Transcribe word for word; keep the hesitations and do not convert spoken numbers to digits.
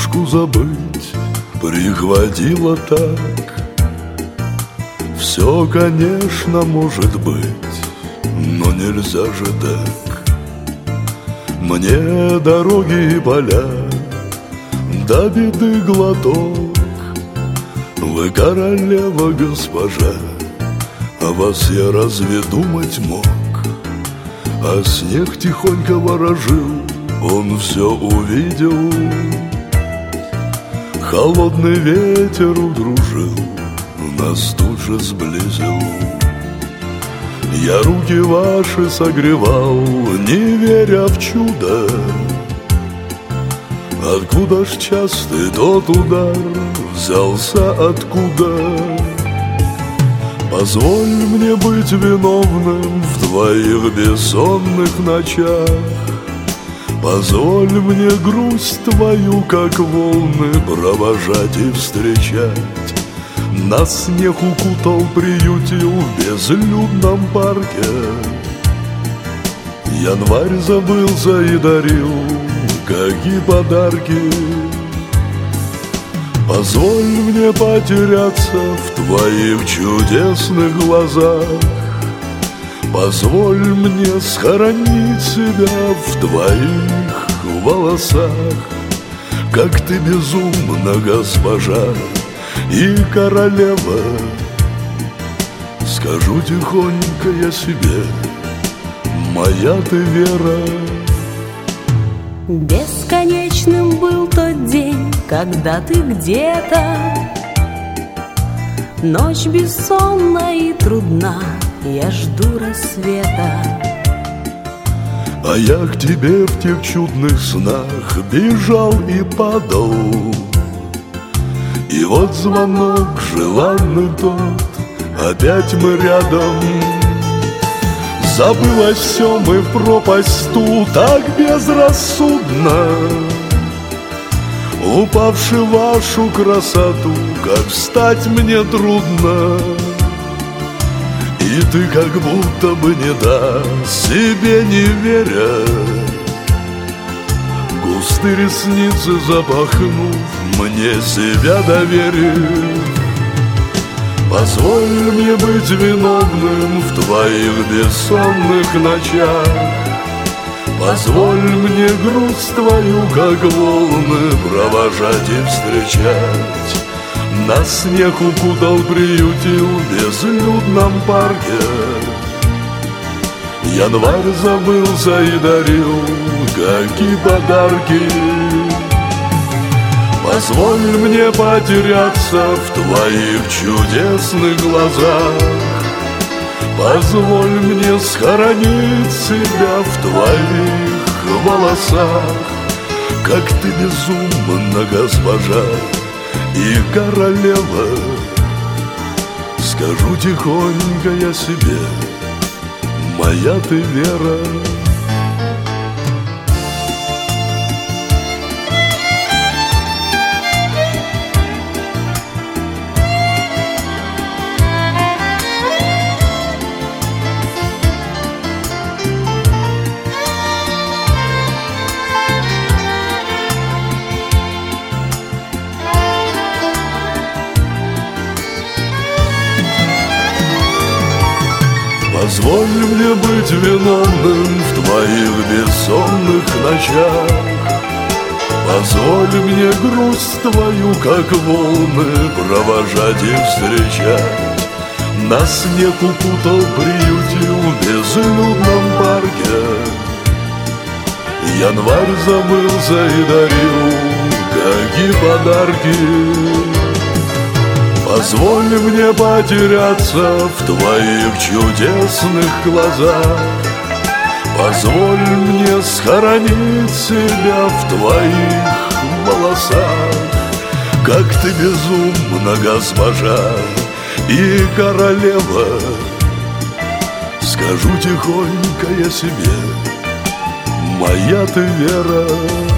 девушку забыть прихватило так. Все, конечно, может быть, но нельзя же так. Мне дороги и поля, до беды глоток. Вы королева, госпожа, о вас я разве думать мог? А снег тихонько ворожил, он все увидел. Холодный ветер удружил, нас тут же сблизил. Я руки ваши согревал, не веря в чудо. Откуда ж частый тот удар взялся, откуда? Позволь мне быть виновным в твоих бессонных ночах. Позволь мне грусть твою, как волны, провожать и встречать. Нас снег укутал, приютил в безлюдном парке. Январь забылся и дарил какие подарки. Позволь мне потеряться в твоих чудесных глазах. Позволь мне схоронить себя в твоих волосах. Как ты безумна, госпожа и королева. Скажу тихонько я себе, моя ты Вера. Бесконечным был тот день, когда ты где-то. Ночь бессонна и трудна, я жду рассвета. А я к тебе в тех чудных снах бежал и падал. И вот звонок желанный тот, опять мы рядом. Забылось все, мы в пропасть ту, так безрассудно. Упавши в вашу красоту, как встать мне трудно. И ты как будто бы не даст, себе не веря, густые ресницы запахнув, мне себя доверив. Позволь мне быть виновным в твоих бессонных ночах. Позволь мне грусть твою, как волны, провожать и встречать. Нас снег укутал, приютил в безлюдном парке. Январь забылся и дарил какие подарки. Позволь мне потеряться в твоих чудесных глазах. Позволь мне схоронить себя в твоих волосах. Как ты безумна, госпожа и королева. Скажу тихонько я себе, моя ты Вера. Позволь мне быть виновным в твоих бессонных ночах. Позволь мне грусть твою, как волны, провожать и встречать. Нас снег укутал, приютил в безлюдном парке. Январь забылся и дарил какие подарки. Позволь мне потеряться в твоих чудесных глазах. Позволь мне схоронить себя в твоих волосах. Как ты безумна, госпожа и королева. Скажу тихонько я себе, моя ты Вера.